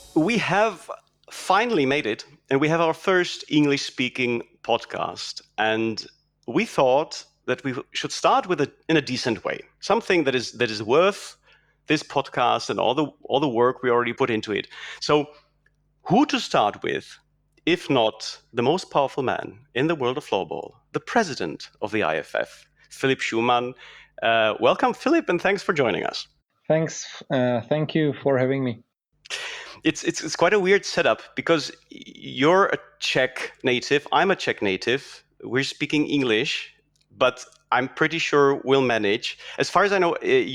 We have finally made it, and we have our first English speaking podcast. And we thought that we should start with it in a decent way, something that is worth this podcast and all the work we already put into it. So, who to start with, if not the most powerful man in the world of floorball, the president of the IFF, Philipp Schumann. Welcome, Philipp, and thanks for joining us. Thanks. Thank you for having me. It's quite a weird setup because you're a Czech native, I'm a Czech native. We're speaking English, but I'm pretty sure we'll manage. As far as I know,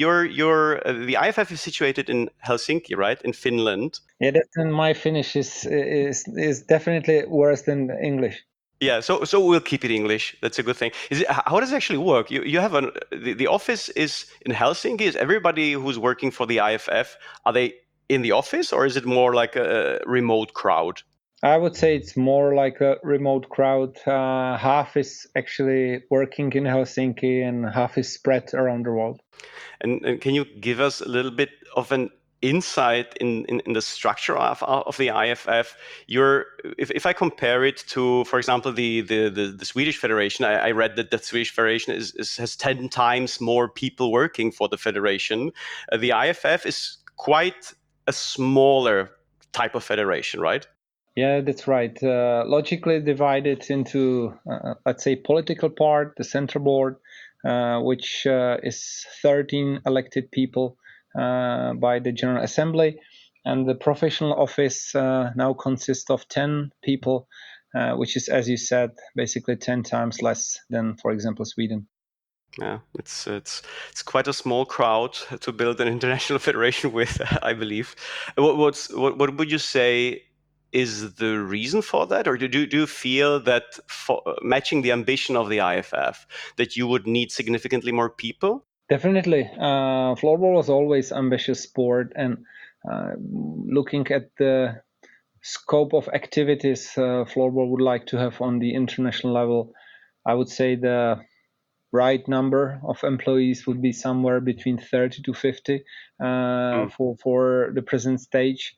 the IFF is situated in Helsinki, right, in Finland. Yeah, my Finnish is definitely worse than English. Yeah, so we'll keep it English. That's a good thing. How does it actually work? You have the office is in Helsinki. Is everybody who's working for the IFF, are they in the office, or is it more like a remote crowd? I would say it's more like a remote crowd. Half is actually working in Helsinki, and half is spread around the world. And can you give us a little bit of an insight in the structure of the IFF? If I compare it to, for example, the Swedish Federation, I read that the Swedish Federation has 10 times more people working for the federation. The IFF is quite a smaller type of federation, right? Yeah, that's right. Logically divided into, let's say, political part, the central board, which is 13 elected people by the General Assembly, and the professional office now consists of 10 people, which is, as you said, basically 10 times less than, for example, Sweden. Yeah, it's quite a small crowd to build an international federation with, I believe. What would you say is the reason for that, or do you feel that for matching the ambition of the IFF, that you would need significantly more people? Definitely. Floorball was always ambitious sport, and looking at the scope of activities floorball would like to have on the international level, I would say the right number of employees would be somewhere between 30 to 50 Mm, for the present stage.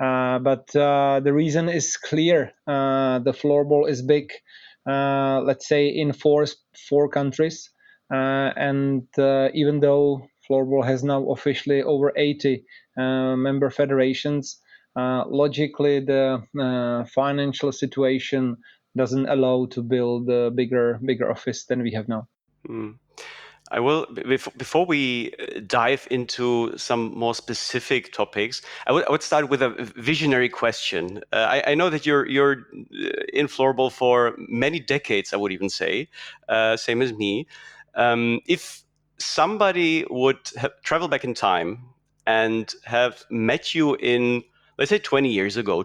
But the reason is clear. The floorball is big, let's say, in four countries. And even though floorball has now officially over 80 member federations, logically the financial situation doesn't allow to build a bigger office than we have now. mm. I will before we dive into some more specific topics. I would start with a visionary question. I know that you're in floorball for many decades. I would even say, same as me. If somebody would have travel back in time and have met you in, let's say, 20 years ago,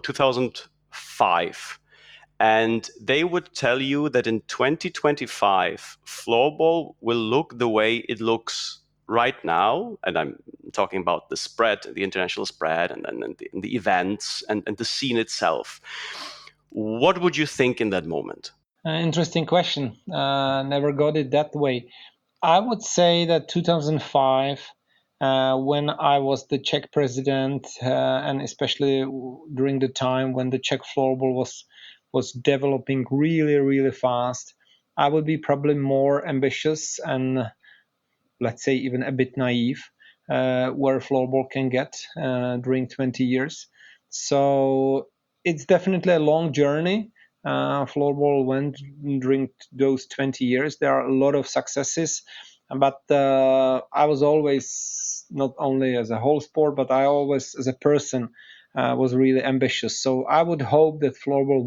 2005, and they would tell you that in 2025 floorball will look the way it looks right now, and I'm talking about the spread, the international spread, and the events and the scene itself. What would you think in that moment? Interesting question. Never got it that way. I would say that 2005, when I was the Czech president, and especially during the time when the Czech floorball was developing really fast, I would be probably more ambitious and, let's say, even a bit naive, where floorball can get during 20 years. So it's definitely a long journey. Floorball went during those 20 years. There are a lot of successes, but I was always, not only as a whole sport, but I always, as a person, was really ambitious. So I would hope that floorball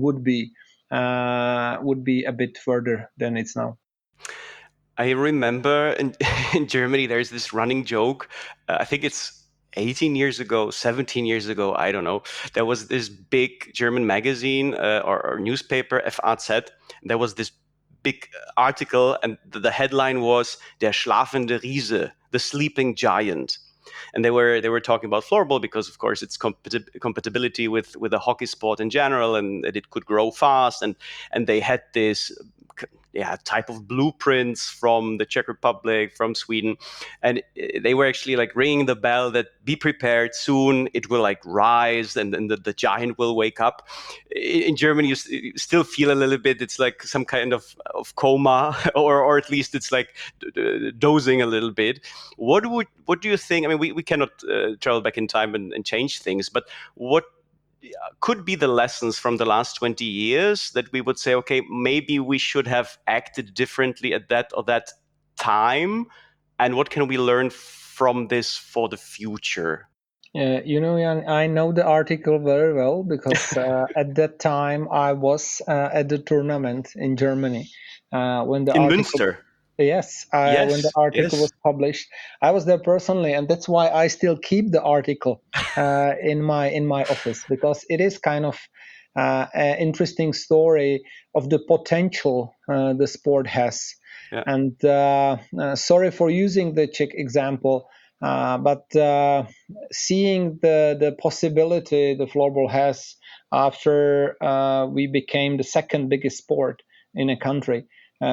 would be a bit further than it's now. I remember in Germany there's this running joke. I think it's 18 years ago, 17 years ago, I don't know. There was this big German magazine or newspaper, FAZ. There was this big article, and the headline was "Der schlafende Riese," the sleeping giant. And they were talking about floorball because, of course, it's compatibility with the hockey sport in general, and that it could grow fast. And they had this type of blueprints from the Czech Republic, from Sweden, and they were actually like ringing the bell that be prepared soon. It will like rise, and then the giant will wake up. In Germany, you still feel a little bit. It's like some kind of coma, or at least it's like dozing a little bit. What do you think? I mean, we cannot travel back in time and change things, but what could be the lessons from the last 20 years that we would say, okay, maybe we should have acted differently at that or that time, and what can we learn from this for the future? Jan, I know the article very well because at that time I was at the tournament in Germany when the In article. Münster. Yes, when the Yes, article yes. was published, I was there personally, and that's why I still keep the article in my office, because it is kind of an interesting story of the potential the sport has. Yeah. And sorry for using the Czech example, but seeing the possibility the floorball has after we became the second biggest sport in a country,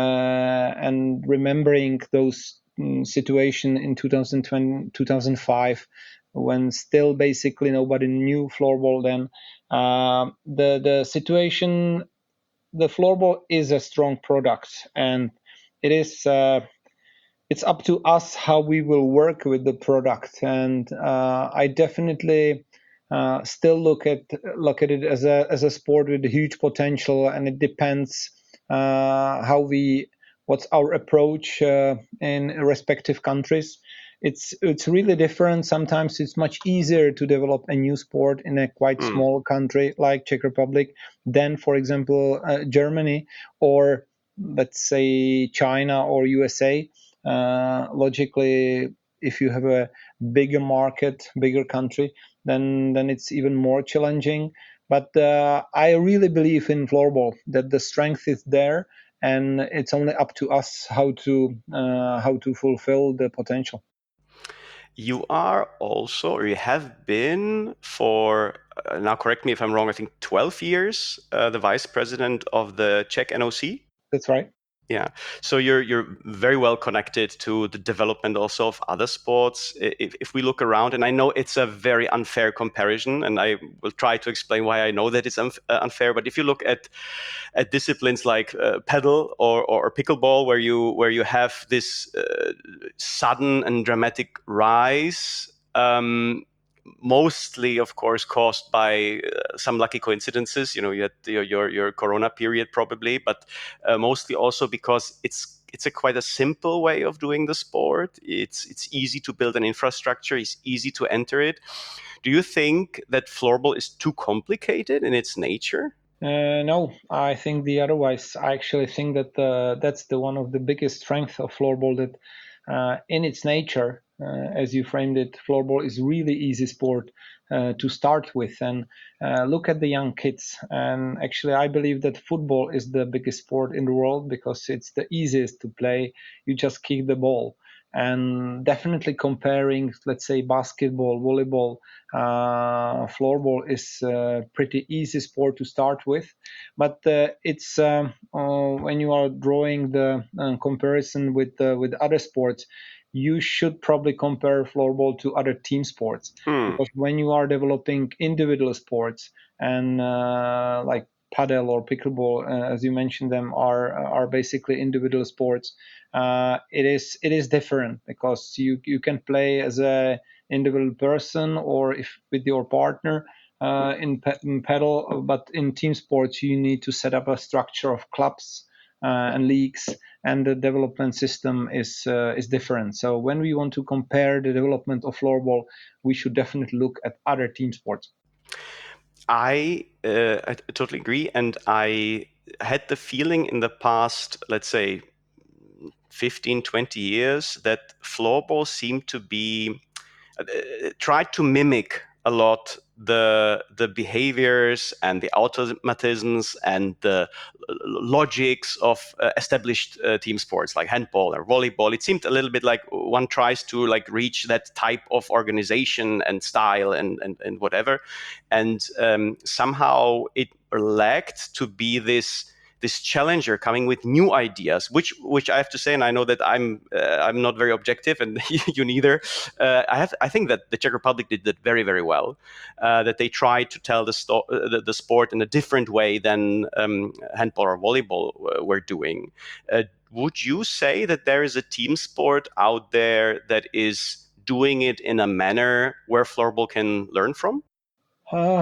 and remembering those situation in 2020, 2005, when still basically nobody knew floorball then. The situation, the floorball is a strong product, and it is it's up to us how we will work with the product. And I definitely still look at it as a sport with huge potential, and it depends how we what's our approach in respective countries. It's really different. Sometimes it's much easier to develop a new sport in a quite Mm. small country like Czech Republic than, for example, Germany, or let's say China or USA. Logically, if you have a bigger market, bigger country, then it's even more challenging. But I really believe in floorball, that the strength is there, and it's only up to us how to fulfill the potential. You are also, or you have been for, now correct me if I'm wrong, I think 12 years, the vice president of the Czech NOC. That's right. Yeah, so you're very well connected to the development also of other sports. If we look around, and I know it's a very unfair comparison, and I will try to explain why I know that it's unfair. But if you look at disciplines like paddle or pickleball, where you have this sudden and dramatic rise. Mostly, of course, caused by some lucky coincidences. You know, you had your Corona period probably, but mostly also because it's a quite a simple way of doing the sport. It's easy to build an infrastructure. It's easy to enter it. Do you think that floorball is too complicated in its nature? No, I think the otherwise. I actually think that that's the one of the biggest strengths of floorball, that in its nature, as you framed it, floorball is really easy sport to start with. And look at the young kids. And actually, I believe that football is the biggest sport in the world because it's the easiest to play. You just kick the ball. And definitely comparing, let's say, basketball, volleyball, floorball is a pretty easy sport to start with. But it's when you are drawing the comparison with other sports, you should probably compare floorball to other team sports, Hmm. because when you are developing individual sports, and like paddle or pickleball, as you mentioned, them are basically individual sports. It is different, because you can play as a individual person, or if with your partner in paddle. But in team sports, you need to set up a structure of clubs and leagues, and the development system is different. So when we want to compare the development of floorball, we should definitely look at other team sports. I totally agree, and I had the feeling in the past, let's say, 15, 20 years, that floorball seemed to be tried to mimic a lot the behaviors and the automatisms and the logics of established team sports like handball or volleyball. It seemed a little bit like one tries to like reach that type of organization and style and whatever, and somehow it lacked to be this this challenger coming with new ideas, which I have to say, and I know that I'm not very objective, and you neither. I think that the Czech Republic did that very, very well. That they tried to tell the sport in a different way than handball or volleyball were doing. Would you say that there is a team sport out there that is doing it in a manner where floorball can learn from? Uh,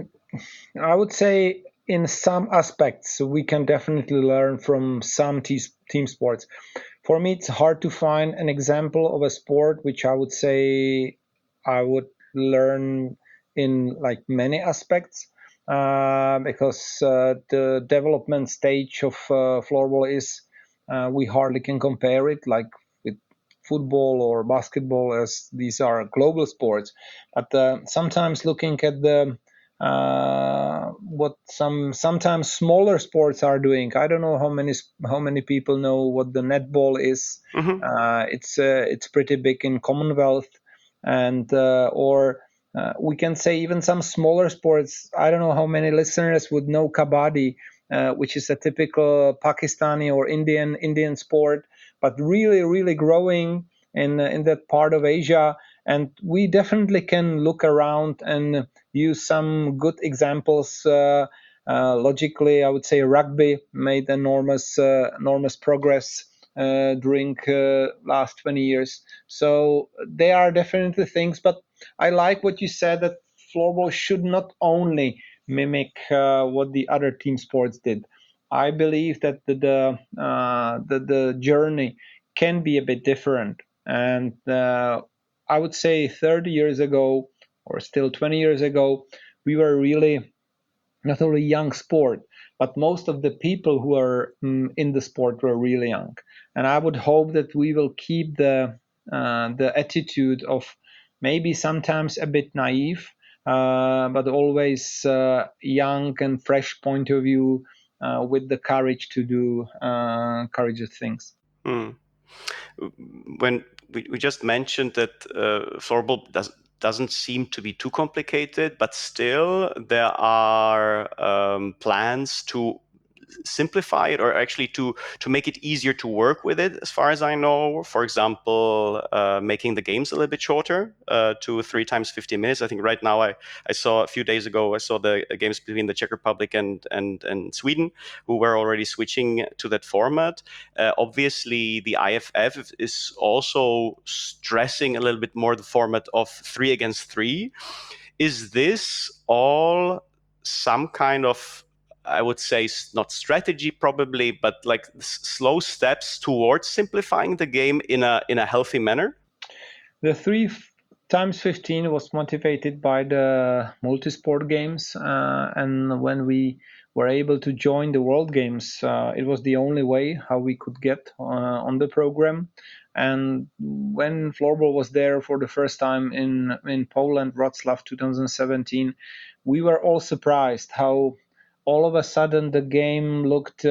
I would say in some aspects we can definitely learn from some team sports. For me, it's hard to find an example of a sport which I would say I would learn in like many aspects, because the development stage of floorball is, we hardly can compare it like with football or basketball, as these are global sports. But sometimes looking at the what sometimes smaller sports are doing. I don't know how many people know what the netball is. Mm-hmm. It's pretty big in Commonwealth, and or we can say even some smaller sports. I don't know how many listeners would know kabaddi, which is a typical Pakistani or Indian sport, but really growing in that part of Asia. And we definitely can look around and use some good examples. Logically, I would say rugby made enormous progress during last 20 years. So there are definitely things, but I like what you said, that floorball should not only mimic what the other team sports did. I believe that the journey can be a bit different, and I would say 30 years ago, or still 20 years ago, we were really not only young sport, but most of the people who are in the sport were really young. And I would hope that we will keep the attitude of maybe sometimes a bit naive, but always young and fresh point of view, with the courage to do courageous things. Hmm. When we just mentioned that floorball doesn't seem to be too complicated, but still there are plans to simplify it, or actually to make it easier to work with it, as far as I know. For example, making the games a little bit shorter, to 3 times 50 minutes. I think right now I saw a few days ago, I saw the games between the Czech Republic and Sweden, who were already switching to that format. Obviously, the IFF is also stressing a little bit more the format of 3 against 3. Is this all some kind of, I would say, not strategy probably, but like slow steps towards simplifying the game in a healthy manner? The 3 times 15 was motivated by the multisport games, and when we were able to join the World Games, it was the only way how we could get on the program. And when floorball was there for the first time in Poland, Wrocław 2017, we were all surprised how all of a sudden the game looked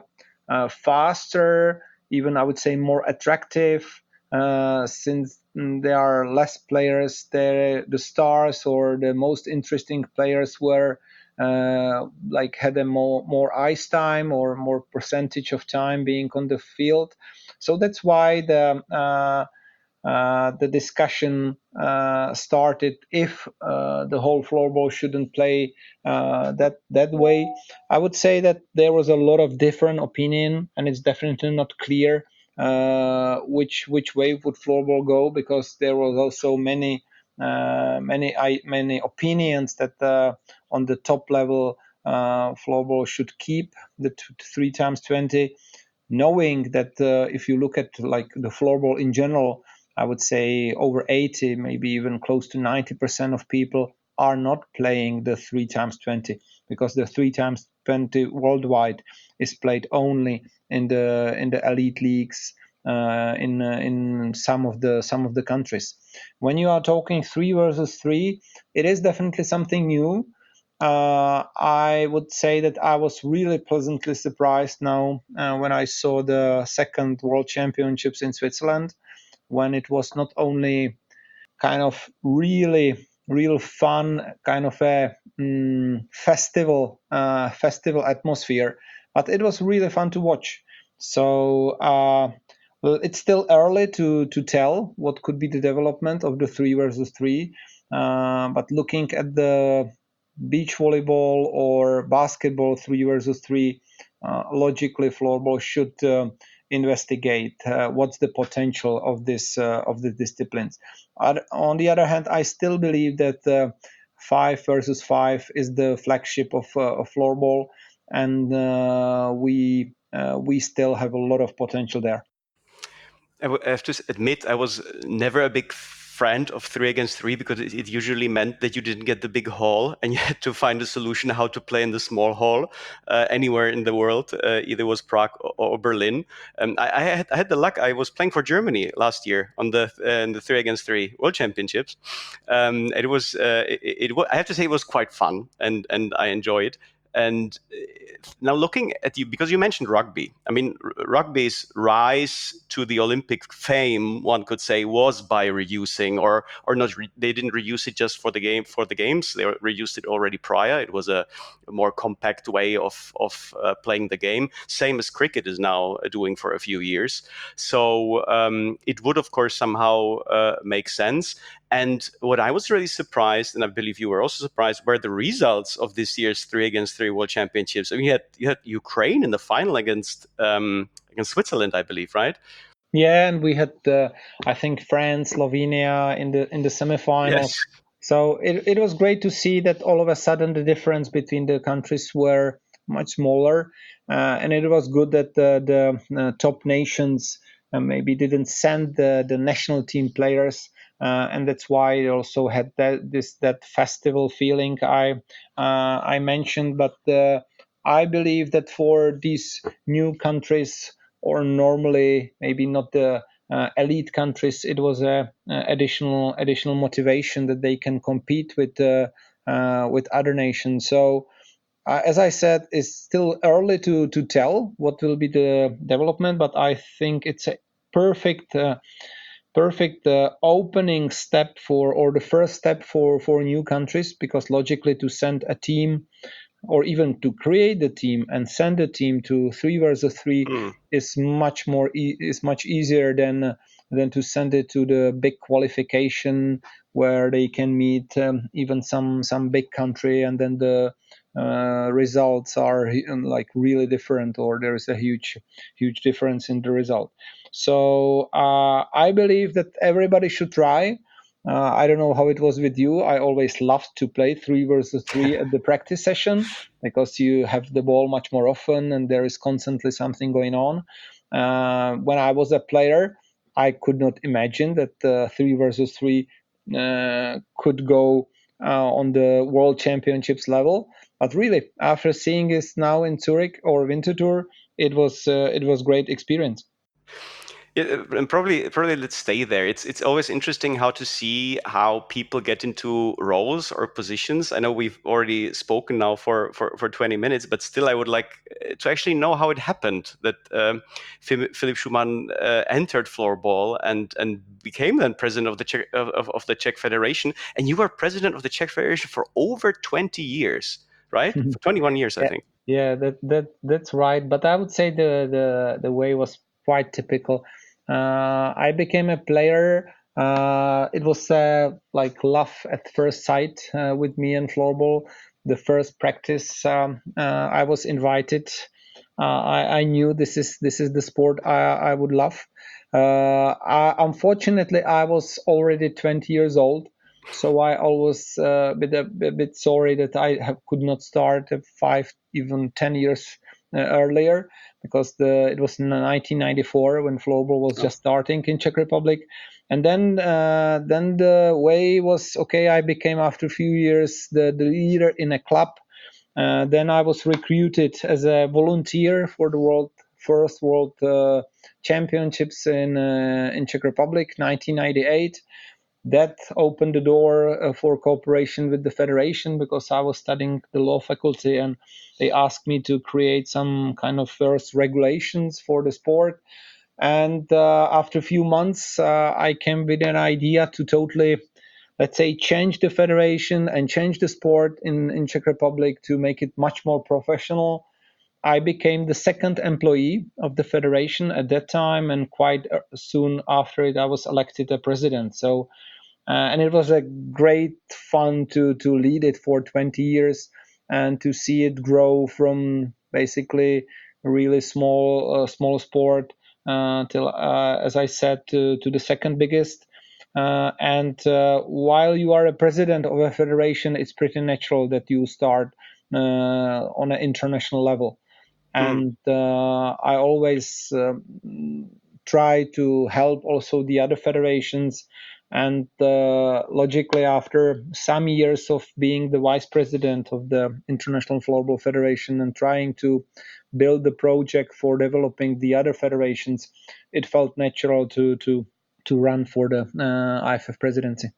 faster, even I would say more attractive, since there are less players there. The stars or the most interesting players were like had a more ice time or more percentage of time being on the field. So that's why the discussion started if the whole floorball shouldn't play that way. I would say that there was a lot of different opinion, and it's definitely not clear which way would floorball go, because there was also many opinions that on the top level floorball should keep the 3 times 20, knowing that if you look at like the floorball in general, I would say over 80, maybe even close to 90% of people are not playing the 3 times 20, because the 3 times 20 worldwide is played only in the elite leagues in some of the countries. When you are talking 3 versus 3, it is definitely something new. I would say that I was really pleasantly surprised now when I saw the second World Championships in Switzerland, when it was not only kind of really real fun, kind of a festival atmosphere, but it was really fun to watch. So well, it's still early to tell what could be the development of the 3 versus 3, but looking at the beach volleyball or basketball 3 versus 3, logically floorball should investigate what's the potential of the disciplines. On the other hand, I still believe that 5 versus 5 is the flagship of floorball, and we still have a lot of potential there. I have to admit, I was never a big friend of 3 against 3 because it usually meant that you didn't get the big hall and you had to find a solution how to play in the small hall anywhere in the world, either it was Prague or Berlin. I had the luck. I was playing for Germany last year on in the 3 against 3 World Championships. It was I have to say it was quite fun and I enjoyed. And now looking at you, because you mentioned rugby, I mean, rugby's rise to the Olympic fame, one could say, was by reusing or not. They didn't reuse it just for the games. They reused it already prior. It was a more compact way of playing the game, same as cricket is now doing for a few years. So it would, of course, somehow make sense. And what I was really surprised, and I believe you were also surprised, were the results of this year's 3 against 3 World Championships. I mean, you had Ukraine in the final against Switzerland, I believe, right? Yeah, and we had I think France, Slovenia in the semifinals. Yes. So it was great to see that all of a sudden the difference between the countries were much smaller, and it was good that the top nations maybe didn't send the national team players, and that's why it also had that festival feeling I mentioned. But I believe that for these new countries, or normally maybe not the elite countries, it was a additional motivation that they can compete with other nations. So as I said, it's still early to tell what will be the development, but I think it's a perfect opening step for, or the first step for new countries, because logically to send a team or even to create the team and send the team to 3 versus 3 is much easier than to send it to the big qualification where they can meet even some big country, and then the results are like really different, or there is a huge difference in the result. So I believe that everybody should try. I don't know how it was with you. I always loved to play 3 versus 3 at the practice session because you have the ball much more often and there is constantly something going on. When I was a player, I could not imagine that 3 versus 3 could go on the World Championships level. But really, after seeing this now in Zurich or Winterthur, it was great experience. Yeah, and probably let's stay there. It's always interesting how to see how people get into roles or positions. I know we've already spoken now for 20 minutes, but still I would like to actually know how it happened that Philipp Schumann entered floorball and became then president of the Czech Federation. And you were president of the Czech Federation for over 20 years, right? For 21 years, I Yeah, think. yeah, that's right. But I would say the way was quite typical. I became a player. It was like love at first sight with me and floorball. The first practice, I was invited. I knew this is the sport I would love. Unfortunately, I was already 20 years old, so I always a bit sorry that could not start 5, even 10 years earlier, because it was in 1994 when floorball was just starting in Czech Republic. And then the way was okay. I became after a few years the leader in a club. Then I was recruited as a volunteer for the first world championships in Czech Republic, 1998. That opened the door for cooperation with the federation, because I was studying the law faculty and they asked me to create some kind of first regulations for the sport. And after a few months, I came with an idea to totally, let's say, change the federation and change the sport in Czech Republic to make it much more professional. I became the second employee of the federation at that time, and quite soon after it, I was elected a president. So, and it was a great fun to lead it for 20 years and to see it grow from basically a really small sport till, as I said, to the second biggest. And while you are a president of a federation, it's pretty natural that you start on an international level. Mm. And I always try to help also the other federations. And logically, after some years of being the vice president of the International Floorball Federation and trying to build the project for developing the other federations, it felt natural to run for the IFF presidency.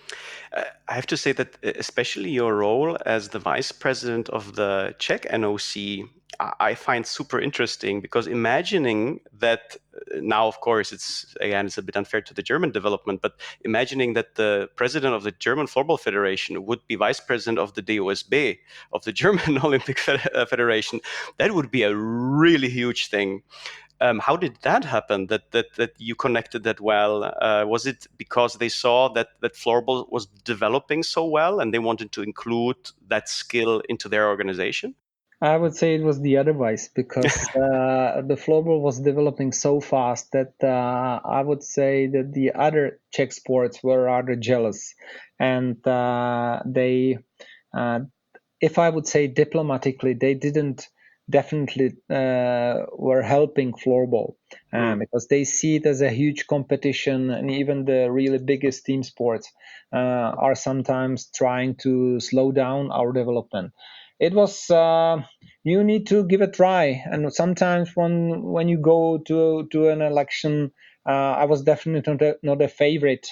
I have to say that especially your role as the vice president of the Czech NOC, I find super interesting, because imagining that now, of course, it's a bit unfair to the German development, but imagining that the president of the German Floorball Federation would be vice president of the DOSB, of the German Olympic Federation, that would be a really huge thing. How did that happen? That you connected that well? Was it because they saw that floorball was developing so well, and they wanted to include that skill into their organization? I would say it was the otherwise, because the floorball was developing so fast that I would say that the other Czech sports were rather jealous, and they, uh, if I would say diplomatically, they didn't definitely were helping floorball Mm. because they see it as a huge competition, and even the really biggest team sports are sometimes trying to slow down our development. It was you need to give a try, and sometimes when you go to an election, I was definitely not a favorite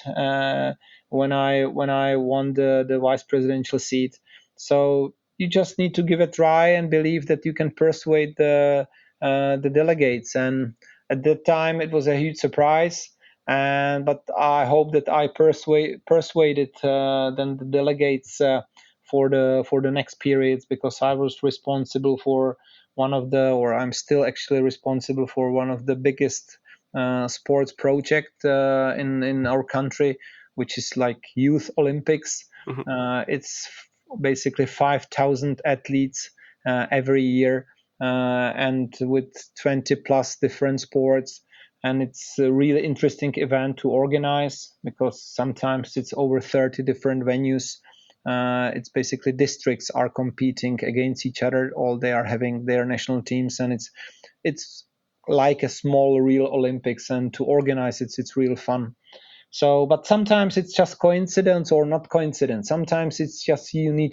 when I won the vice presidential seat. So you just need to give a try and believe that you can persuade the delegates. And at that time, it was a huge surprise. And but I hope that I persuaded then the delegates for the next periods, because I was responsible for one of the, or I'm still actually responsible for one of the biggest sports project in our country, which is like Youth Olympics. Mhm. It's basically 5,000 athletes every year, and with 20 plus different sports. And it's a really interesting event to organize, because sometimes it's over 30 different venues. It's basically districts are competing against each other. All they are having their national teams, and it's like a small real Olympics. And to organize it's real fun. So, but sometimes it's just coincidence or not coincidence. Sometimes it's just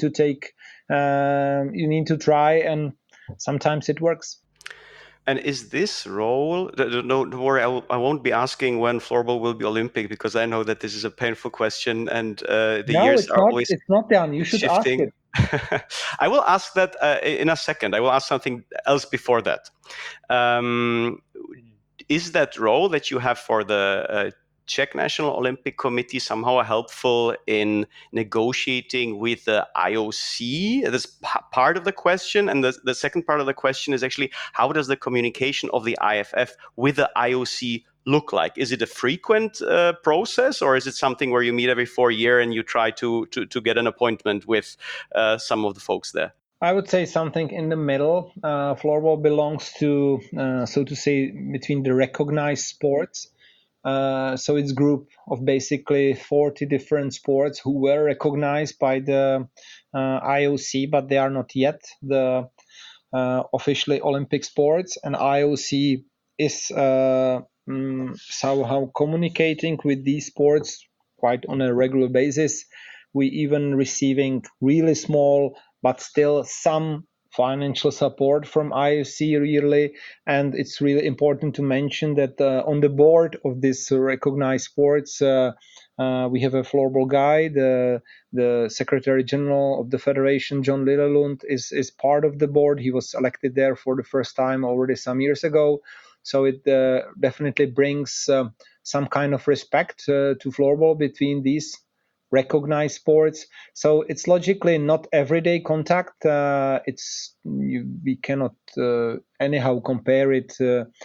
you need to try, and sometimes it works. And is this role? No, don't worry. I won't be asking when floorball will be Olympic, because I know that this is a painful question, and the No, years it's are not. always It's not done. You should ask shifting. it. I will ask that in a second. I will ask something else before that. Um, is that role that you have for the Czech National Olympic Committee somehow helpful in negotiating with the IOC? That's part of the question. And the second part of the question is actually, how does the communication of the IFF with the IOC look like? Is it a frequent process, or is it something where you meet every 4 years and you try to get an appointment with some of the folks there? I would say something in the middle. Floorball belongs to, so to say, between the recognized sports. So it's group of basically 40 different sports who were recognized by the IOC, but they are not yet the officially Olympic sports. And IOC is somehow communicating with these sports quite on a regular basis. We even receiving really small but still some financial support from IOC really. And it's really important to mention that on the board of this recognized sports, we have a floorball guy. The Secretary General of the Federation, John Lillelund, is part of the board. He was elected there for the first time already some years ago. So it definitely brings some kind of respect to floorball between these recognized sports. So it's logically not everyday contact. We cannot anyhow compare it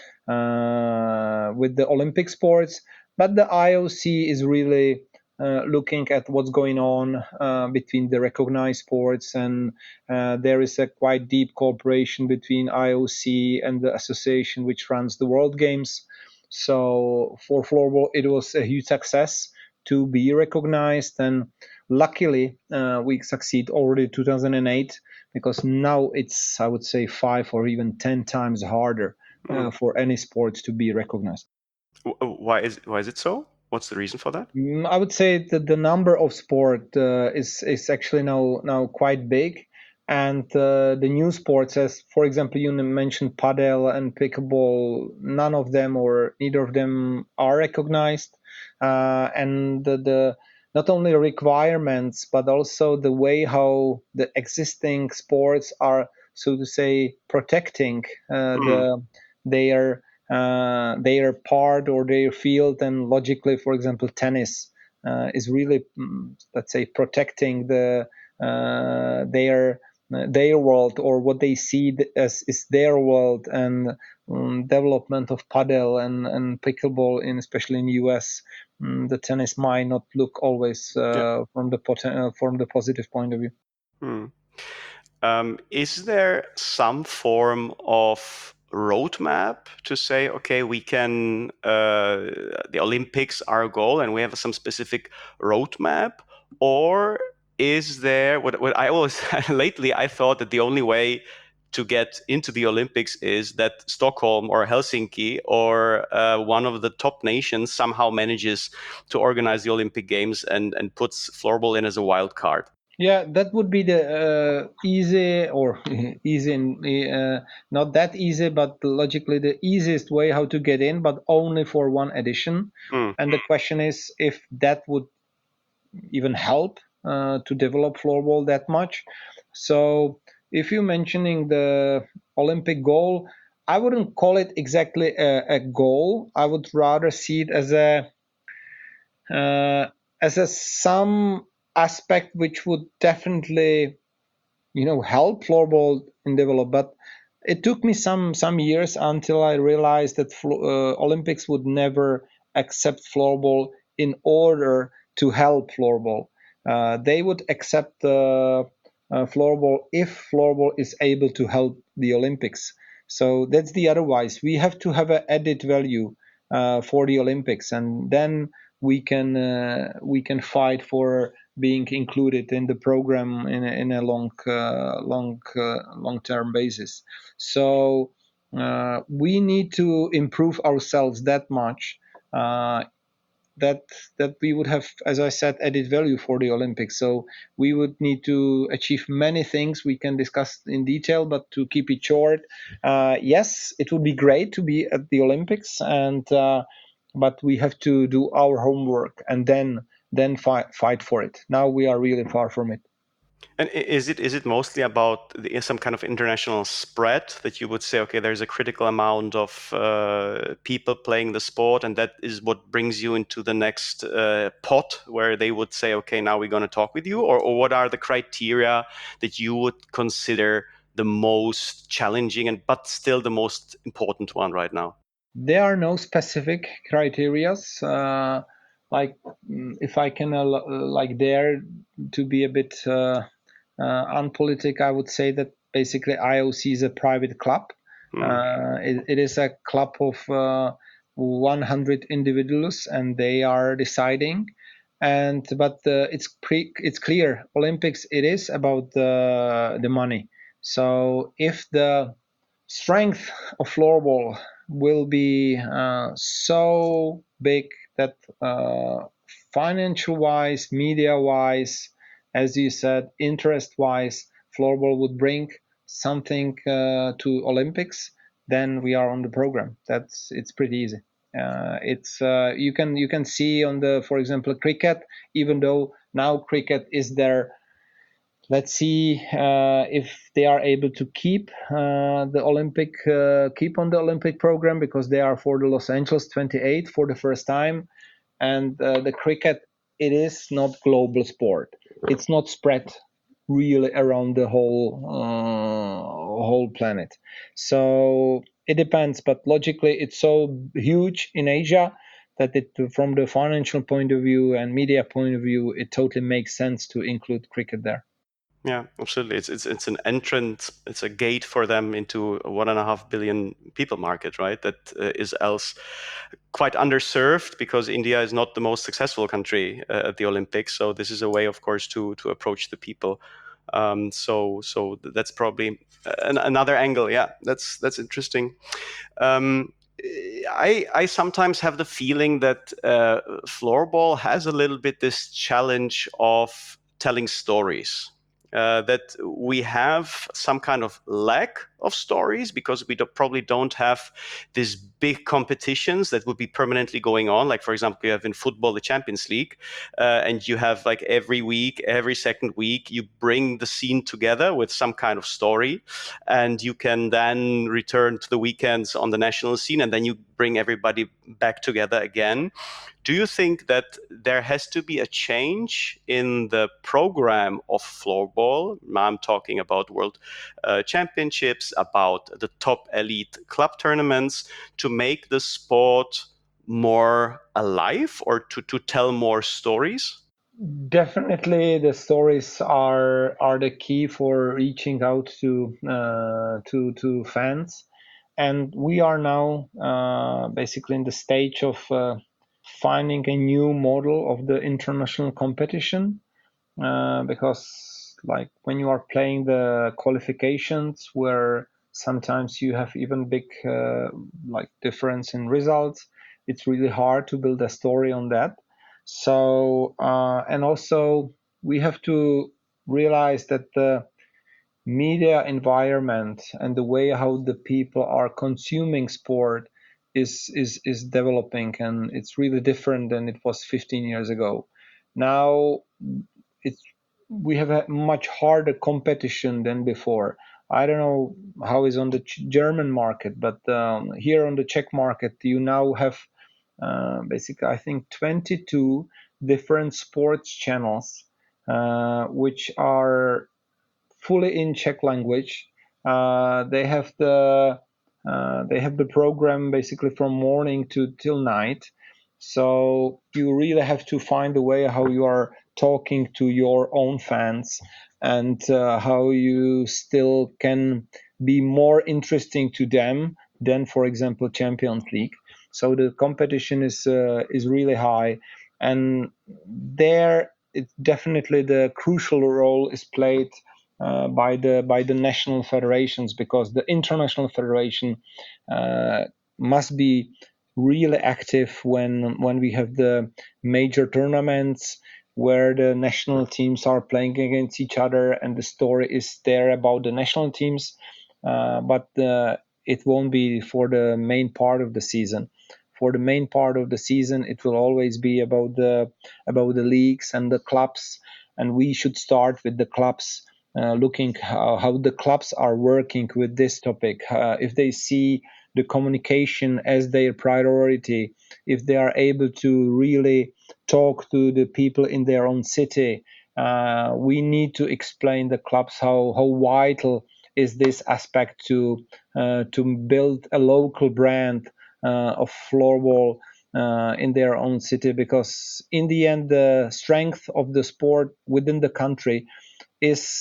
with the Olympic sports, but the IOC is really looking at what's going on between the recognized sports, and there is a quite deep cooperation between IOC and the association which runs the World Games. So for floorball, it was a huge success to be recognized, and luckily we succeed already 2008, because now it's, I would say, 5 or even 10 times harder for any sport to be recognized. Why is it so? What's the reason for that? I would say that the number of sport is actually now quite big, and the new sports, as for example you mentioned padel and pickleball, none of them or neither of them are recognized, and the not only requirements but also the way how the existing sports are, so to say, protecting their their part or their field. And logically, for example, tennis is really, let's say, protecting their world, or what they see as is their world, and development of padel and pickleball, especially in the US. The tennis might not look always from the positive point of view. Hmm. Is there some form of roadmap to say, okay, we can, the Olympics are a goal and we have some specific roadmap? Or is there, what I always, lately, I thought that the only way to get into the Olympics is that Stockholm or Helsinki or one of the top nations somehow manages to organize the Olympic Games and puts floorball in as a wild card. Yeah, that would be the easy, or easy, not that easy, but logically the easiest way how to get in, but only for one edition. And the question is if that would even help to develop floorball that much. So if you're mentioning the Olympic goal, I wouldn't call it exactly a goal. I would rather see it as a some aspect which would definitely help floorball in develop. But it took me some years until I realized that Olympics would never accept floorball in order to help floorball. They would accept floorball if floorball is able to help the Olympics. So that's the otherwise. We have to have an added value for the Olympics, and then we can fight for being included in the program in a long term basis. So we need to improve ourselves that much, that we would have, as I said, added value for the Olympics. So we would need to achieve many things we can discuss in detail, but to keep it short, yes, it would be great to be at the Olympics, and but we have to do our homework and then fight for it. Now we are really far from it. And is it mostly about some kind of international spread that you would say, okay, there's a critical amount of people playing the sport, and that is what brings you into the next pot where they would say, okay, now we're going to talk with you? Or what are the criteria that you would consider the most challenging but still the most important one right now? There are no specific criterias. Like if I can like dare to be a bit unpolitic, I would say that basically IOC is a private club. It is a club of 100 individuals, and they are deciding. But it's clear Olympics, it is about the money. So if the strength of floorball will be so big that financial wise, media wise, as you said, interest wise, floorball would bring something to Olympics, then we are on the program. It's pretty easy. It's you can see on the, for example, cricket, even though now cricket is there. Let's see if they are able to keep the Olympic keep on the Olympic program, because they are for the Los Angeles 28 for the first time, and the cricket it is not global sport. It's not spread really around the whole planet. So it depends, but logically, it's so huge in Asia that it, from the financial point of view and media point of view, it totally makes sense to include cricket there. Yeah, absolutely. It's an entrance. It's a gate for them into a 1.5 billion people market, right? That is else quite underserved because India is not the most successful country at the Olympics. So this is a way, of course, to approach the people. So that's probably another angle. Yeah, that's interesting. Um, I sometimes have the feeling that floorball has a little bit this challenge of telling stories. That we have some kind of lack of stories because we probably don't have these big competitions that would be permanently going on. Like, for example, you have in football the Champions League, and you have like every week, every second week, you bring the scene together with some kind of story, and you can then return to the weekends on the national scene, and then you bring everybody back together again. Do you think that there has to be a change in the program of floorball? I'm talking about world championships, about the top elite club tournaments, to make the sport more alive or to tell more stories? Definitely, the stories are the key for reaching out to fans, and we are now basically in the stage of finding a new model of the international competition, because like when you are playing the qualifications, where sometimes you have even big like difference in results, it's really hard to build a story on that. So and also we have to realize that the media environment and the way how the people are consuming sport is developing, and it's really different than it was 15 years ago. Now it's we have a much harder competition than before. I don't know how is on the German market, but here on the Czech market, you now have basically I think 22 different sports channels, which are fully in Czech language. They have the program basically from morning to till night. So you really have to find a way how you are talking to your own fans, and how you still can be more interesting to them than, for example, Champions League. So the competition is really high, and there it definitely the crucial role is played by the national federations, because the international federation uh, must be really active when we have the major tournaments where the national teams are playing against each other, and the story is there about the national teams, but it won't be for the main part of the season. For the main part of the season, it will always be about the leagues and the clubs, and we should start with the clubs, looking how the clubs are working with this topic, if they see the communication as their priority, if they are able to really talk to the people in their own city. We need to explain the clubs how vital is this aspect to build a local brand of floorball in their own city, because in the end the strength of the sport within the country is,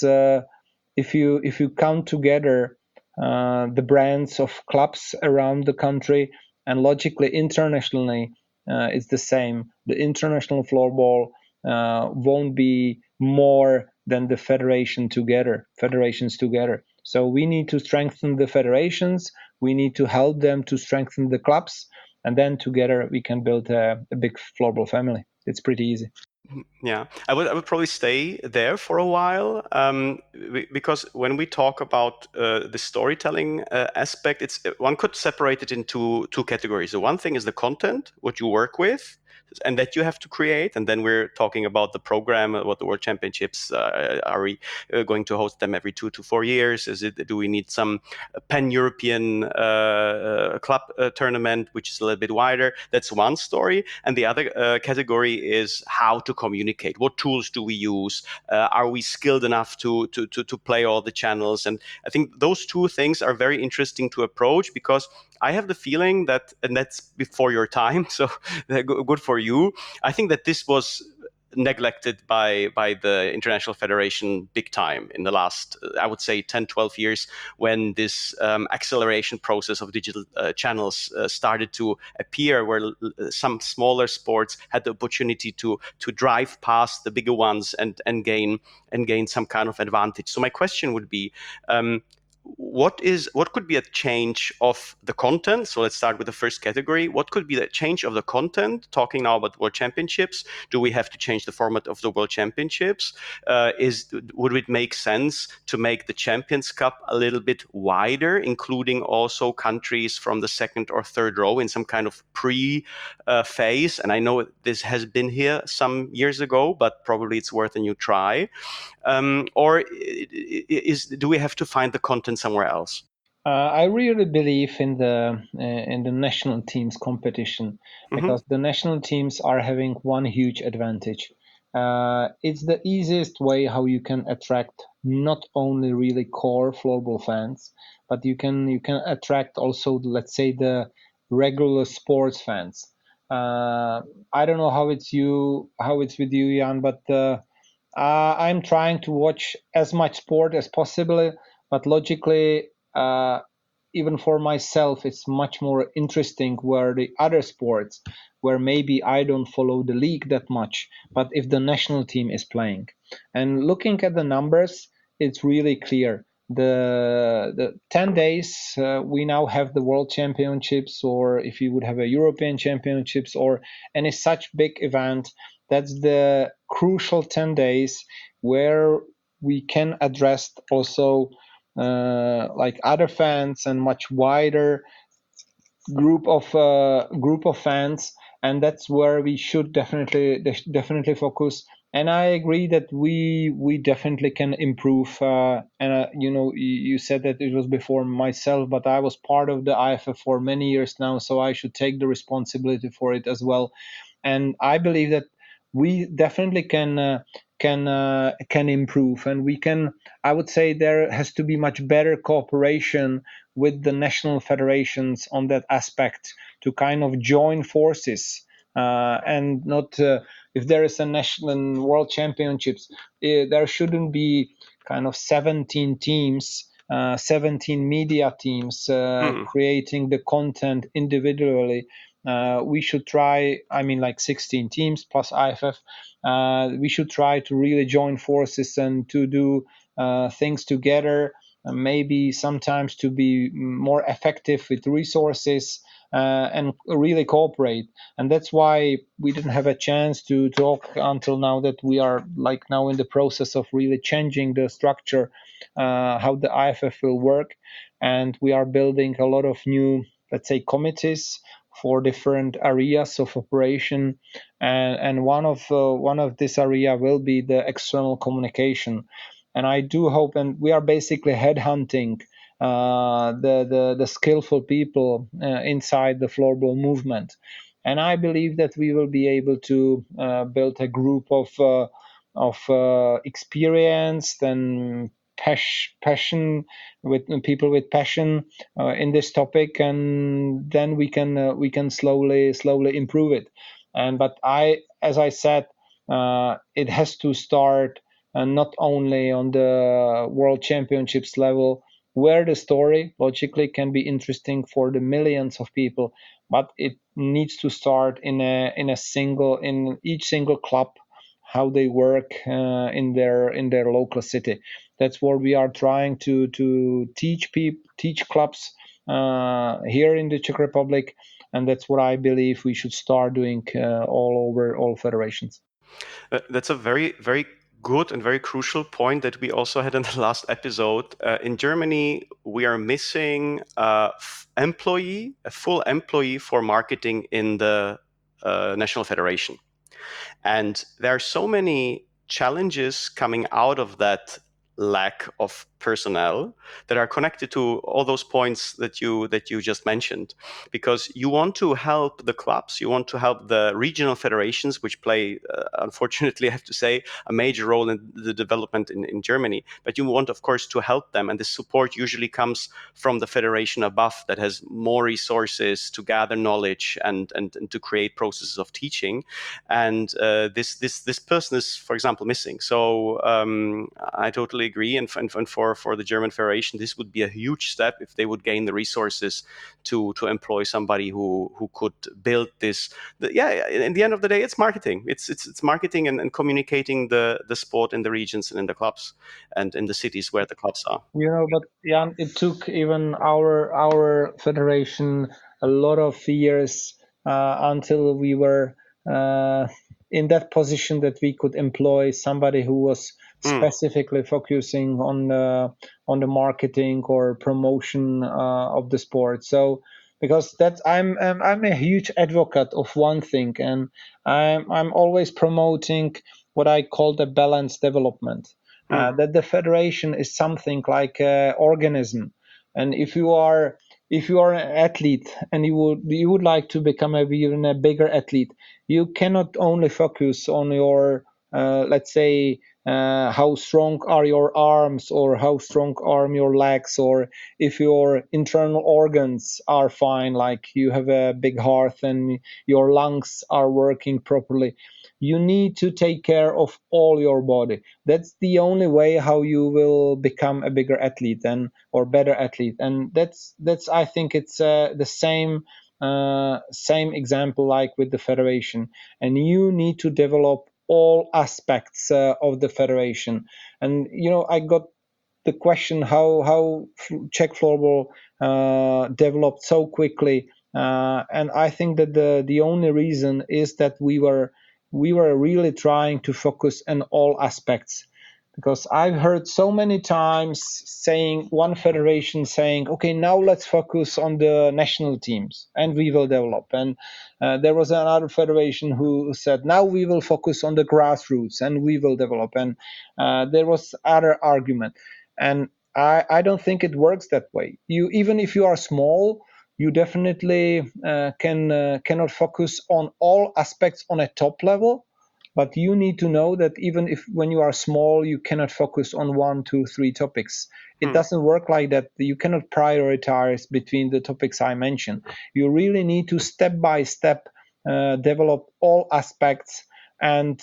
if you count together the brands of clubs around the country, and logically internationally, it's the same. The international floorball won't be more than the federations together. So we need to strengthen the federations. We need to help them to strengthen the clubs, and then together we can build a big floorball family. It's pretty easy. Yeah, I would probably stay there for a while, because when we talk about the storytelling aspect, it's one could separate it into two categories. The one thing is the content, what you work with, and that you have to create. And then we're talking about the program, what the World Championships are we going to host them every 2 to 4 years? Do we need some pan-European club tournament, which is a little bit wider? That's one story. And the other category is how to communicate. What tools do we use? Are we skilled enough to play all the channels? And I think those two things are very interesting to approach, because I have the feeling that, and that's before your time, so good for you. I think that this was neglected by the International Federation big time in the last, I would say, 10, 12 years, when this acceleration process of digital channels started to appear, where some smaller sports had the opportunity to drive past the bigger ones and gain some kind of advantage. So my question would be, what could be a change of the content? So let's start with the first category. What could be the change of the content? Talking now about World Championships, do we have to change the format of the World Championships? Would it make sense to make the Champions Cup a little bit wider, including also countries from the second or third row in some kind of phase? And I know this has been here some years ago, but probably it's worth a new try. Or do we have to find the content somewhere else? I really believe in the national teams competition, Mm-hmm. because the national teams are having one huge advantage. It's the easiest way how you can attract not only really core floorball fans, but you can attract also, let's say, the regular sports fans. I don't know how it's with you, Jan, but I'm trying to watch as much sport as possible, but logically, even for myself, it's much more interesting where the other sports, where maybe I don't follow the league that much, but if the national team is playing. And looking at the numbers, it's really clear. The 10 days we now have the World Championships, or if you would have a European Championships or any such big event, that's the crucial 10 days where we can address also like other fans and much wider group of fans, and that's where we should definitely focus. And I agree that we definitely can improve. And you said that it was before myself, but I was part of the IFF for many years now, so I should take the responsibility for it as well. And I believe that we definitely can improve, and we can. I would say there has to be much better cooperation with the national federations on that aspect, to kind of join forces, and not if there is a national world championships, there shouldn't be kind of 17 teams, 17 media teams Hmm. creating the content individually. We should try, I mean, like 16 teams plus IFF. We should try to really join forces and to do things together, maybe sometimes to be more effective with resources, and really cooperate. And that's why we didn't have a chance to talk until now, that we are like now in the process of really changing the structure, how the IFF will work. And we are building a lot of new, let's say, committees for different areas of operation, and one of this area will be the external communication. And I do hope, and we are basically headhunting the skillful people inside the floorball movement. And I believe that we will be able to build a group of experienced and passion, with people with passion in this topic, and then we can slowly improve it. And but as I said, it has to start not only on the World Championships level, where the story logically can be interesting for the millions of people, but it needs to start in each single club, how they work in their local city. That's what we are trying to teach clubs here in the Czech Republic, and that's what I believe we should start doing all over all federations. That's a very, very good and very crucial point that we also had in the last episode. In Germany, we are missing a full employee for marketing in the national federation. And there are so many challenges coming out of that lack of personnel that are connected to all those points that you just mentioned, because you want to help the clubs, you want to help the regional federations, which play unfortunately I have to say a major role in the development in Germany, but you want of course to help them, and the support usually comes from the federation above that has more resources to gather knowledge and to create processes of teaching. And this person is, for example, missing. So I totally agree. And for the German Federation, this would be a huge step if they would gain the resources to employ somebody who could build this. Yeah, in the end of the day, it's marketing. It's marketing and communicating the sport in the regions and in the clubs and in the cities where the clubs are. But Jan, it took even our federation a lot of years until we were in that position that we could employ somebody who was specifically focusing on the marketing or promotion of the sport. So because that's I'm a huge advocate of one thing, and I'm always promoting what I call the balanced development. That the federation is something like an organism, and if you are an athlete and you would like to become even a bigger athlete, you cannot only focus on your let's say how strong are your arms or how strong are your legs, or if your internal organs are fine, like you have a big heart and your lungs are working properly. You need to take care of all your body. That's the only way how you will become a bigger athlete and or better athlete. And that's I think it's the same example like with the federation. And you need to develop all aspects of the federation. And I got the question how Czech floorball developed so quickly, and I think that the only reason is that we were really trying to focus on all aspects, because I've heard so many times saying one federation saying, okay, now let's focus on the national teams and we will develop. And there was another federation who said, now we will focus on the grassroots and we will develop. And there was other argument. And I don't think it works that way. You even if you are small, you definitely cannot focus on all aspects on a top level, but you need to know that even if when you are small, you cannot focus on one, two, three topics. It doesn't work like that. You cannot prioritize between the topics I mentioned. You really need to step by step develop all aspects. And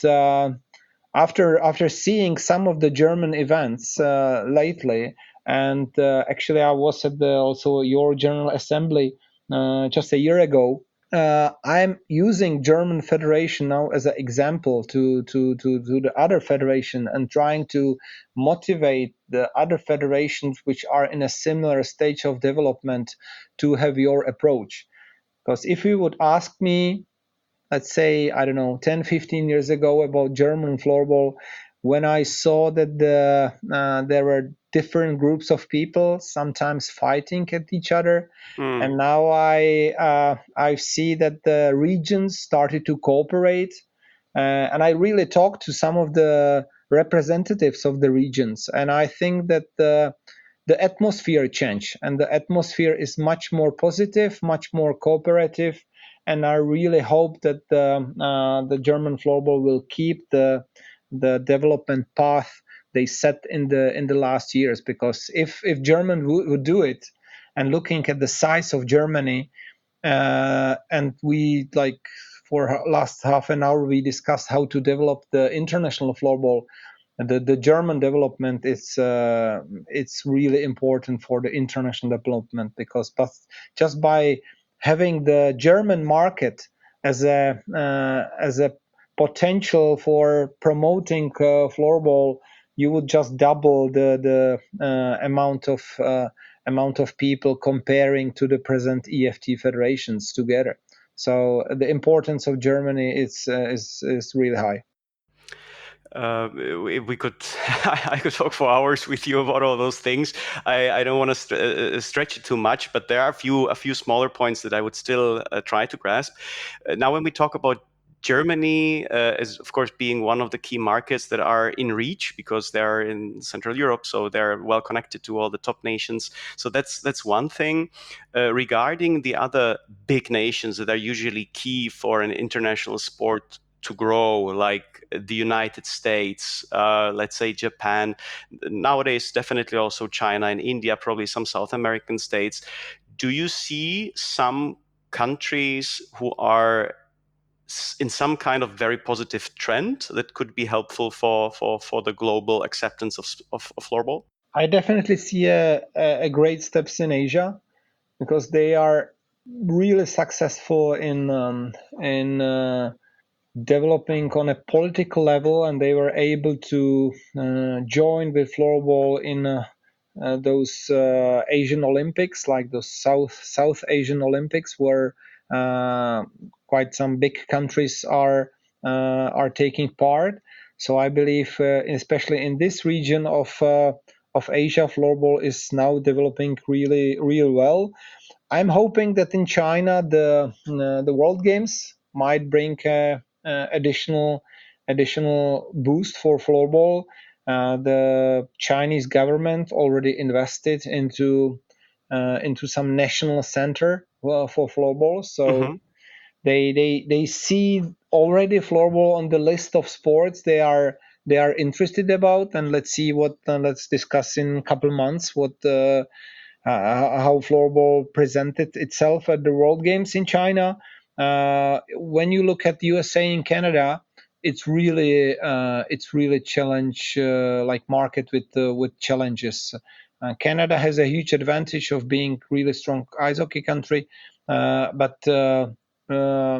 after seeing some of the German events lately, and actually I was at also your General Assembly just a year ago. I'm using German Federation now as an example to the other federation, and trying to motivate the other federations which are in a similar stage of development to have your approach. Because if you would ask me, let's say, I don't know, 10, 15 years ago about German floorball, when I saw that there were different groups of people sometimes fighting at each other, and now I see that the regions started to cooperate, and I really talked to some of the representatives of the regions, and I think that the atmosphere changed, and the atmosphere is much more positive, much more cooperative, and I really hope that the German floorball will keep the development path they set in the last years. Because if German would do it, and looking at the size of Germany, and we like for last half an hour we discussed how to develop the international floorball. The German development is it's really important for the international development, because just by having the German market as a potential for promoting floorball, you would just double the amount of people comparing to the present EFT federations together. So the importance of Germany is really high. we could I could talk for hours with you about all those things. I don't want to stretch it too much, but there are a few smaller points that I would still try to grasp. Now, when we talk about Germany, is of course being one of the key markets that are in reach because they're in Central Europe, so they're well connected to all the top nations. So that's one thing. Regarding the other big nations that are usually key for an international sport to grow, like the United States, let's say Japan, nowadays definitely also China and India, probably some South American states. Do you see some countries who are in some kind of very positive trend that could be helpful for the global acceptance of floorball? I definitely see a great steps in Asia because they are really successful in developing on a political level, and they were able to join with floorball in those Asian Olympics, like the South Asian Olympics, where quite some big countries are taking part. So I believe, especially in this region of Asia, floorball is now developing really real well. I'm hoping that in China the World Games might bring additional boost for floorball. The Chinese government already invested into some national center for floorball, so Mm-hmm. they see already floorball on the list of sports they are interested about, and let's see what let's discuss in a couple months what how floorball presented itself at the World Games in China. When you look at USA and Canada, it's really challenge like market with challenges. Canada has a huge advantage of being really strong ice hockey country, but uh,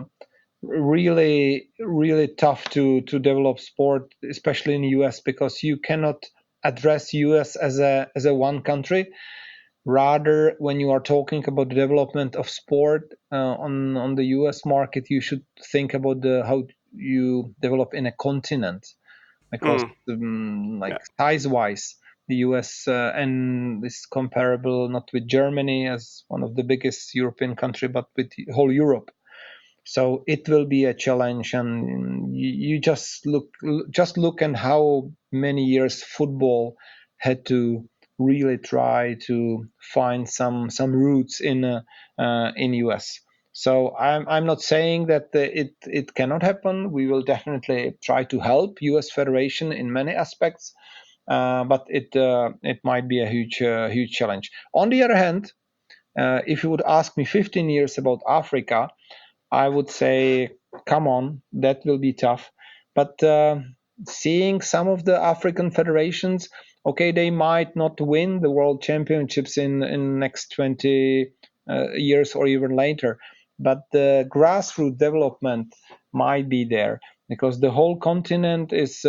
really tough to develop sport, especially in the US, because you cannot address US as a one country. Rather, when you are talking about the development of sport on the US market, you should think about the how you develop in a continent, because Mm. like Yeah. size wise, the US and is comparable not with Germany as one of the biggest European country, but with whole Europe. So it will be a challenge, and you just look at how many years football had to really try to find some roots in US. So I'm not saying that it cannot happen. We will definitely try to help US Federation in many aspects, but it might be a huge challenge. On the other hand, if you would ask me 15 years about Africa, I would say, come on, that will be tough. But seeing some of the African federations, okay, they might not win the world championships in next 20 years or even later, but the grassroots development might be there because the whole continent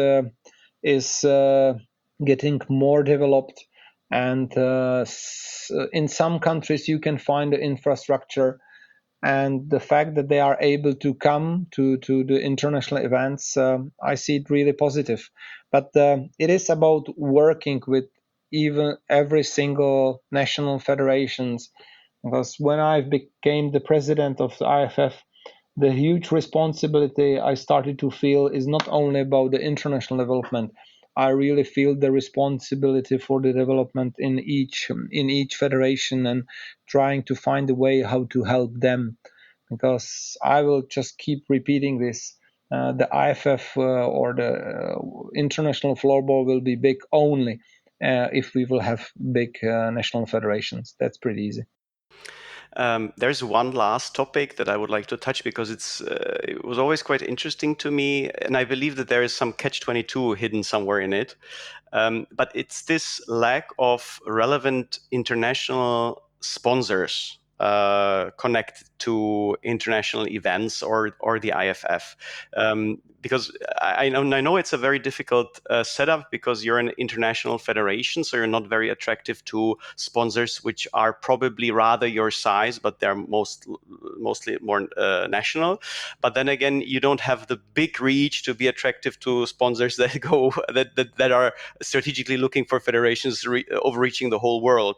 is getting more developed, and in some countries you can find the infrastructure, and the fact that they are able to come to the international events, I see it really positive. But it is about working with even every single national federations, because when I became the president of the IFF, the huge responsibility I started to feel is not only about the international development. I really feel the responsibility for the development in each federation, and trying to find a way how to help them. Because I will just keep repeating this. The IFF or the international floorball will be big only if we will have big national federations. That's pretty easy. There's one last topic that I would like to touch because it was always quite interesting to me, and I believe that there is some catch-22 hidden somewhere in it. But it's this lack of relevant international sponsors connect to international events or the IFF. Because I know it's a very difficult setup because you're an international federation, so you're not very attractive to sponsors which are probably rather your size, but they're mostly more national. But then again, you don't have the big reach to be attractive to sponsors that go that are strategically looking for federations overreaching the whole world.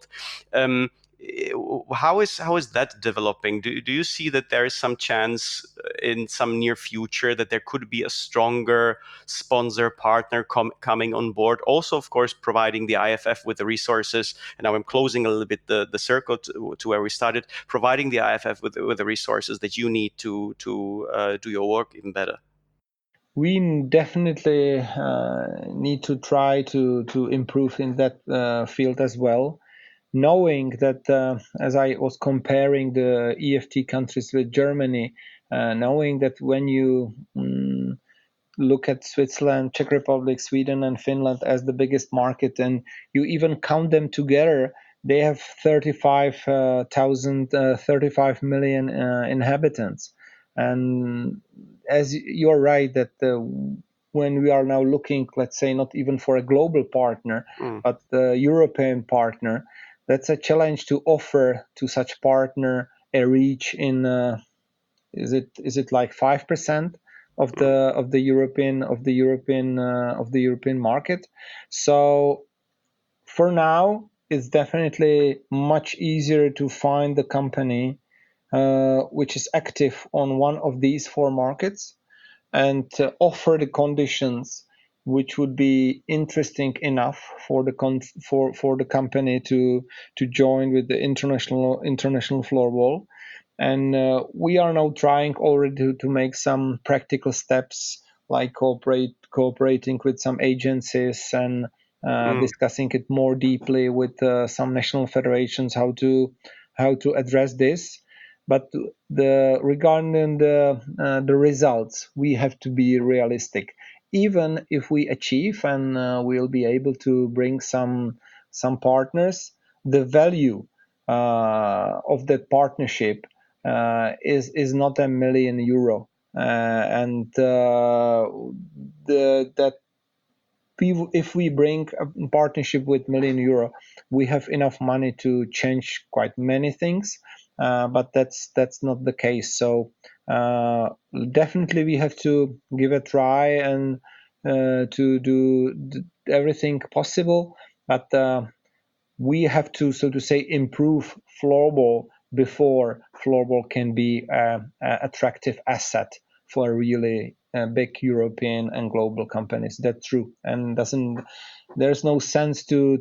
How is that developing? Do you see that there is some chance in some near future that there could be a stronger sponsor partner coming on board? Also, of course, providing the IFF with the resources. And now I'm closing a little bit the circle to where we started, providing the IFF with the resources that you need to do your work even better. We definitely need to try to improve in that field as well, knowing that as I was comparing the EFT countries with Germany, knowing that when you look at Switzerland, Czech Republic, Sweden, and Finland as the biggest market, and you even count them together, they have 35 million inhabitants. And as you're right, that when we are now looking, let's say, not even for a global partner, but a European partner, that's a challenge to offer to such partner a reach in is it like 5% of the European market. So for now, it's definitely much easier to find the company which is active on one of these four markets and offer the conditions which would be interesting enough for the company to join with the international floorball. And we are now trying already to make some practical steps, like cooperating with some agencies and discussing it more deeply with some national federations how to address this. But regarding the results, we have to be realistic. Even if we achieve and we'll be able to bring some partners, the value of that partnership is not €1 million, and that if we bring a partnership with €1 million, we have enough money to change quite many things, but that's not the case. So definitely we have to give a try and to do everything possible, but we have to, so to say, improve floorball before floorball can be an attractive asset for really big European and global companies. That's true, and there's no sense to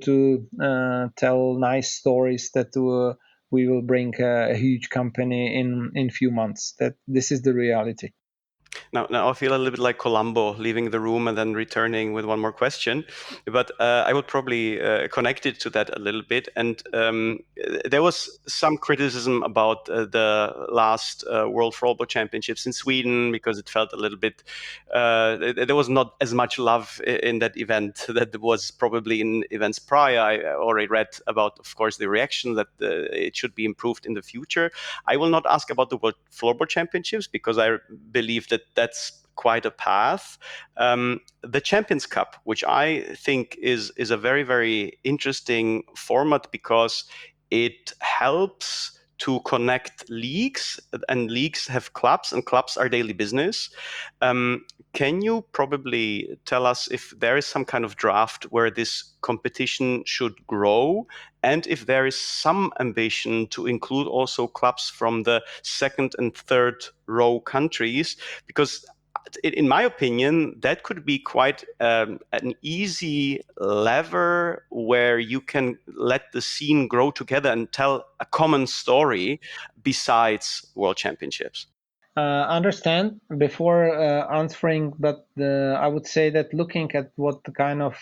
tell nice stories that we will bring a huge company in few months. That this is the reality. Now I feel a little bit like Columbo, leaving the room and then returning with one more question. But I would probably connect it to that a little bit. And there was some criticism about the last World Floorball Championships in Sweden because it felt a little bit, there was not as much love in that event that there was probably in events prior. I already read about, of course, the reaction that it should be improved in the future. I will not ask about the World Floorball Championships because I believe that that's quite a path. The Champions Cup, which I think is a very, very interesting format because it helps to connect leagues, and leagues have clubs, and clubs are daily business. Can you probably tell us if there is some kind of draft where this competition should grow, and if there is some ambition to include also clubs from the second and third row countries? Because in my opinion, that could be quite an easy lever where you can let the scene grow together and tell a common story besides World Championships. Understand before answering, but I would say that looking at what kind of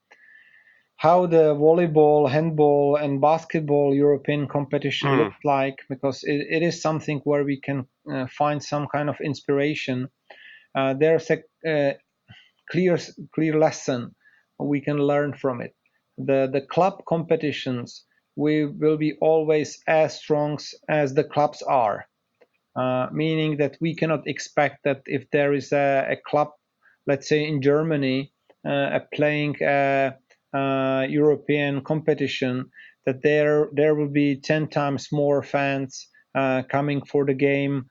how the volleyball, handball, and basketball European competition looks like, because it is something where we can find some kind of inspiration. There's a clear lesson we can learn from it. The club competitions we will be always as strong as the clubs are. Meaning that we cannot expect that if there is a club, let's say in Germany, playing a European competition, that there will be 10 times more fans coming for the game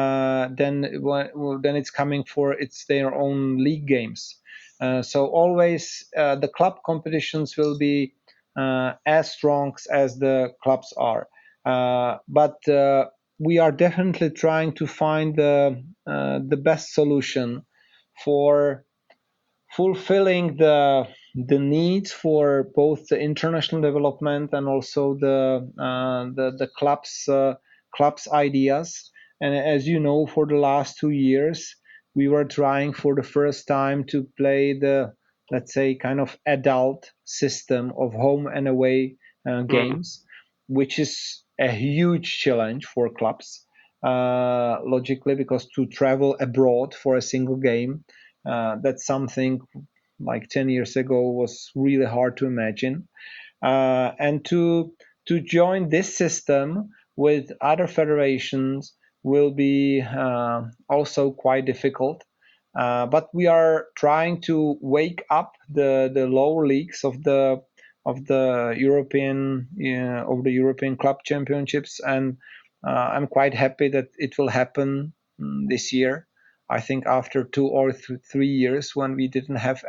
than it's coming for it's their own league games. So always the club competitions will be as strong as the clubs are. But we are definitely trying to find the best solution for fulfilling the needs for both the international development and also the clubs ideas. And as you know, for the last 2 years, we were trying for the first time to play the, let's say, kind of adult system of home and away Mm. games, which is a huge challenge for clubs, logically, because to travel abroad for a single game, that's something like 10 years ago was really hard to imagine. And to join this system with other federations will be also quite difficult. But we are trying to wake up the lower leagues of the European club championships, and I'm quite happy that it will happen this year. I think after 2 or 3 years when we didn't have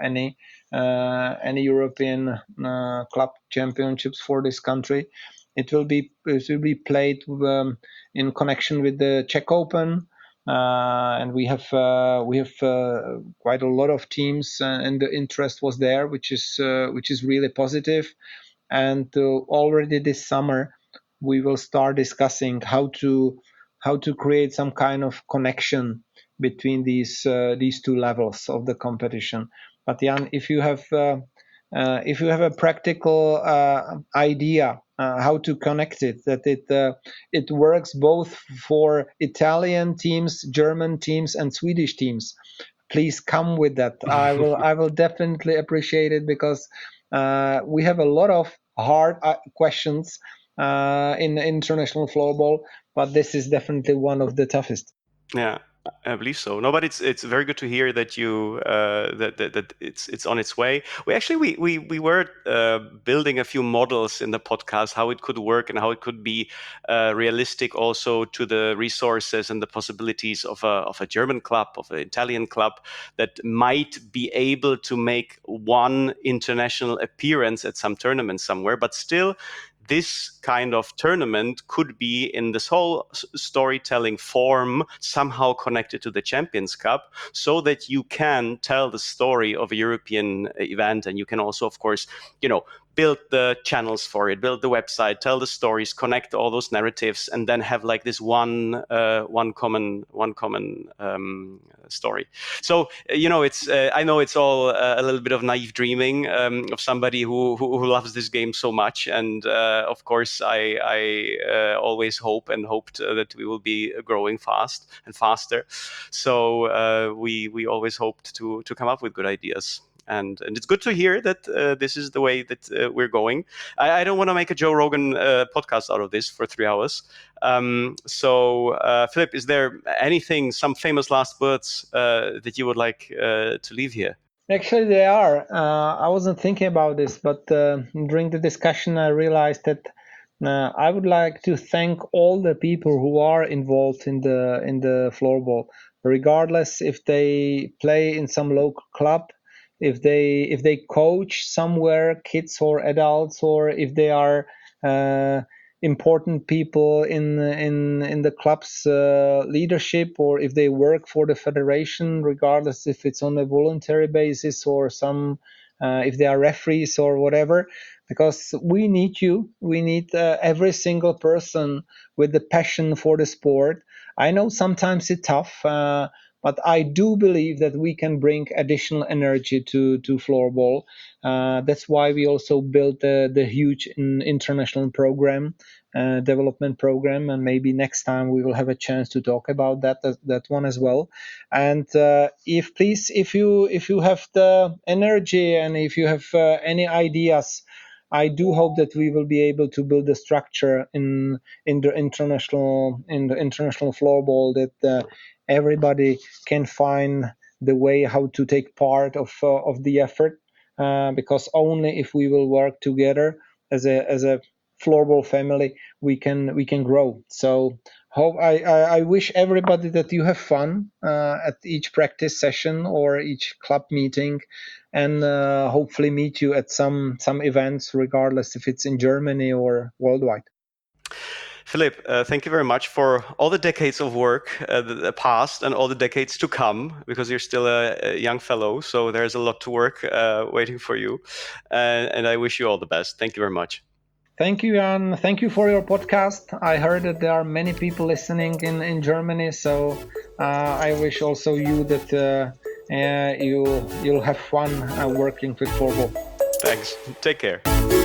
any European club championships for this country, it will be played in connection with the Czech Open, and we have quite a lot of teams, and the interest was there, which is really positive. And already this summer we will start discussing how to create some kind of connection between these two levels of the competition. But Jan, if you have a practical idea how to connect it, that it works both for Italian teams, German teams, and Swedish teams, please come with that. I will definitely appreciate it, because we have a lot of hard questions in international floorball, but this is definitely one of the toughest. Yeah, I believe so. No, but it's very good to hear that you that it's on its way. We were building a few models in the podcast how it could work and how it could be realistic also to the resources and the possibilities of a German club, of an Italian club that might be able to make one international appearance at some tournament somewhere, but still this kind of tournament could be in this whole storytelling form somehow connected to the Champions Cup, so that you can tell the story of a European event, and you can also, of course, build the channels for it, build the website, tell the stories, connect all those narratives, and then have like this one common story. So it's I know it's all a little bit of naive dreaming of somebody who loves this game so much, and of course I always hope and hoped that we will be growing fast and faster. So we always hoped to come up with good ideas. And it's good to hear that this is the way that we're going. I don't want to make a Joe Rogan podcast out of this for 3 hours. So, Philip, is there anything, some famous last words that you would like to leave here? Actually, they are. I wasn't thinking about this, but during the discussion, I realized that I would like to thank all the people who are involved in the floorball, regardless if they play in some local club, if they coach somewhere, kids or adults, or if they are uh, important people in the club's leadership, or if they work for the federation, regardless if it's on a voluntary basis or some if they are referees or whatever. Because we need you, we need every single person with the passion for the sport. I know sometimes it's tough, but I do believe that we can bring additional energy to floorball. That's why we also built the huge international program, development program, and maybe next time we will have a chance to talk about that one as well. And if you have the energy, and if you have any ideas I do hope that we will be able to build a structure in the international floorball that everybody can find the way how to take part of the effort, because only if we will work together as a floorball family we can grow. So hope I wish everybody that you have fun at each practice session or each club meeting, and hopefully meet you at some events, regardless if it's in Germany or worldwide. Philipp, thank you very much for all the decades of work, the past and all the decades to come, because you're still a young fellow. So there's a lot to work waiting for you. And I wish you all the best. Thank you very much. Thank you, Jan. Thank you for your podcast. I heard that there are many people listening in Germany, so I wish also you that you'll have fun working with floorball. Thanks. Take care.